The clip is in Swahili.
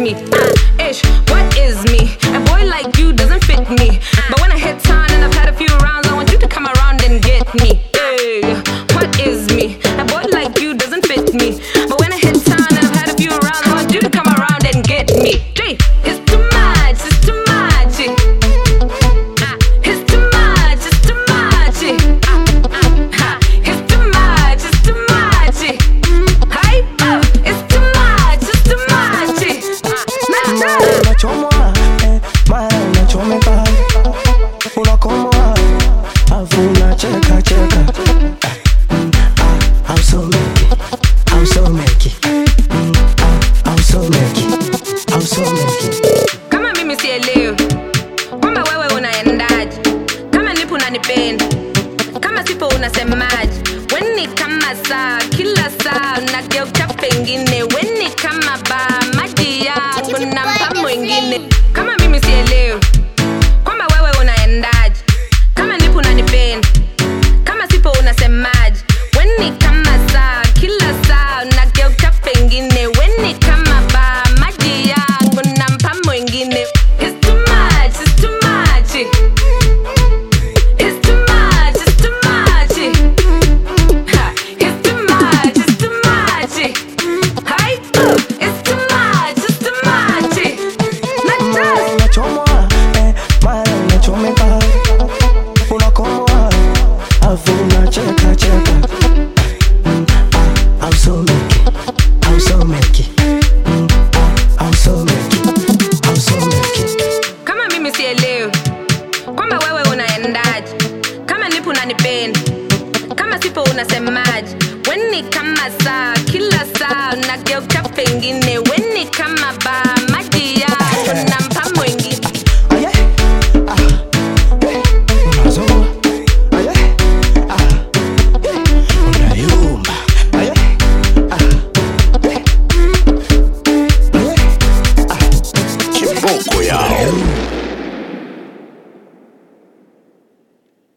me. Ish, what is me? A boy like you doesn't fit me. But when I hit town and I've had a few rounds, I want you to come around and get me. Hey, what is me? A boy like you doesn't fit me. But when I hit town and I've had a few rounds, I want you to come around and get me. Jay, it's too much, it's too much. It's too much, it's too much. It's too much, it's too much. Hey, it's too much, it's too much. Unachomoa, mara unachomeka. Unakomoa, afu unacheka cheka. I'm so make it, I'm so make it. I'm so make it, I'm so make it. Kama mimi sielewi kwamba wewe unaendaje, kama nipo unanipenda, kama sipo unasemaje. Weni kama saa, kila saa unageuka pengine. Weni kama baa, maji yangu nampa mwingine. Kama mimi sielewi kwamba wewe unaendaje, kama nipo unanipenda, kama sipo unasemaje. Weni kama saa, kila saa unageuka pengine. Weni kama baa, maji yangu nampa mwingine. It's too much, it's too much. It's too much, it's too much. It's too much, it's too much. Hey, it's too much, it's too much. Unachomoa, mara unachomeka. Unakomoa, afu unacheka cheka. I'm so make it, I'm so make it. I'm so make it, I'm so make it. Kama mimi sielewi kwamba wewe unaendaje, kama nipo unanipenda, kama sipo unasemaje. Weni kama saa, kila saa unageuka pengine. Weni kama baa, maji yangu nampa